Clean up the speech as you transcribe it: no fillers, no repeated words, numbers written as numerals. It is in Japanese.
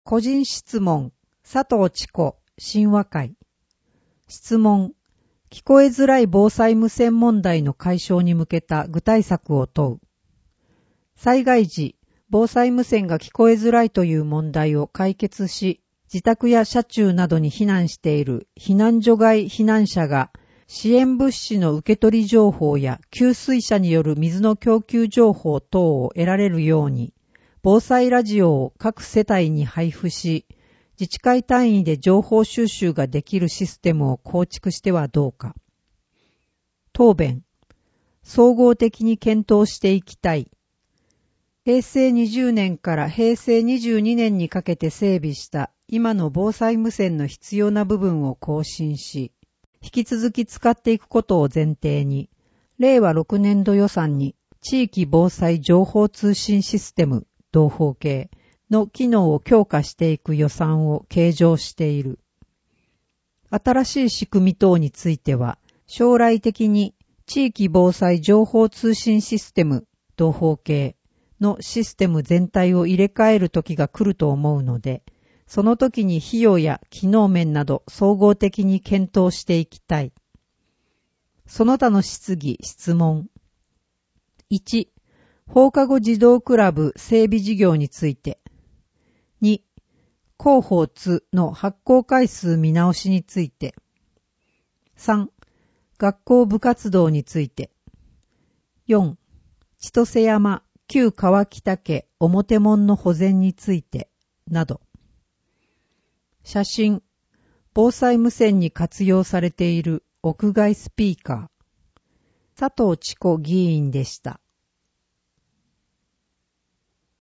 個人質問、佐藤千子、神話会。質問、聞こえづらい防災無線問題の解消に向けた具体策を問う。災害時、防災無線が聞こえづらいという問題を解決し、自宅や車中などに避難している避難所外避難者が、支援物資の受け取り情報や給水車による水の供給情報等を得られるように、防災ラジオを各世帯に配布し、自治会単位で情報収集ができるシステムを構築してはどうか。答弁、総合的に検討していきたい。平成20年から平成22年にかけて整備した今の防災無線の必要な部分を更新し、引き続き使っていくことを前提に、令和6年度予算に地域防災情報通信システム同法系の機能を強化していく予算を計上している。新しい仕組み等については、将来的に地域防災情報通信システム同法系のシステム全体を入れ替える時が来ると思うので、その時に費用や機能面など総合的に検討していきたい。その他の質疑・質問。1、放課後児童クラブ整備事業について。2、広報2の発行回数見直しについて。3、学校部活動について。4、千歳山旧川北家表門の保全について、など。写真、防災無線に活用されている屋外スピーカー。佐藤千子議員でした。